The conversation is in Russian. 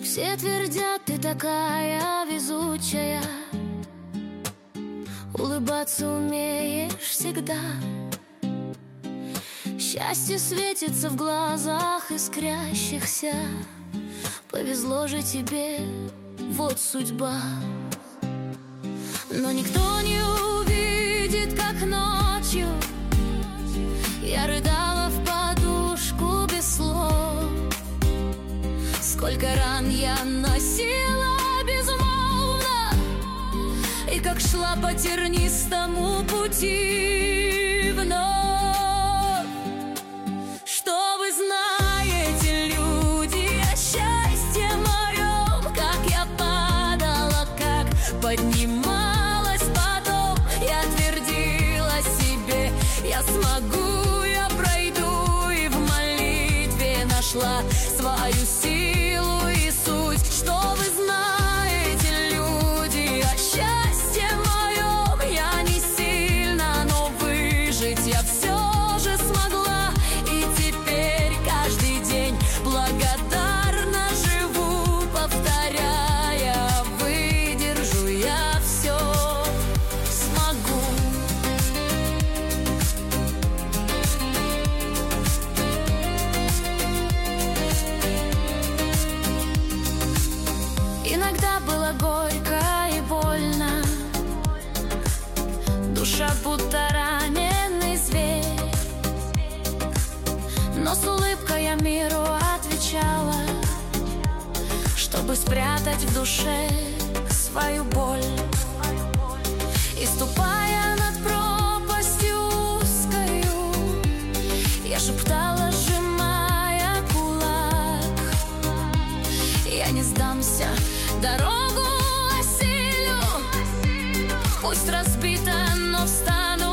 Все твердят, ты такая везучая, улыбаться умеешь всегда. Счастье светится в глазах искрящихся. Повезло же тебе, вот судьба. Но никто не увидит, как ночью я рыдала в подушку без слов. Сколько ран я носила безмолвно, и как шла по тернистому пути вновь. Что вы знаете, люди, о счастье моем, как я падала, как поднималась потом. Я твердила себе, я смогу, я пройду, и в молитве нашла свою силу и суть. Что вы знаете, люди, о счастье моем, я не сильна, но выжить я все же смогла. И теперь каждый день благодарна живу, повторяя: выдержу я все, смогу. Иногда было горько и больно, душа будто раненый зверь. Но с улыбкой я миру отвечала, чтобы спрятать в душе свою боль. И ступая над пропастью узкою, я шептала, сжимая кулак: я не сдамся, дорогу осилю. Пусть разбита, но встану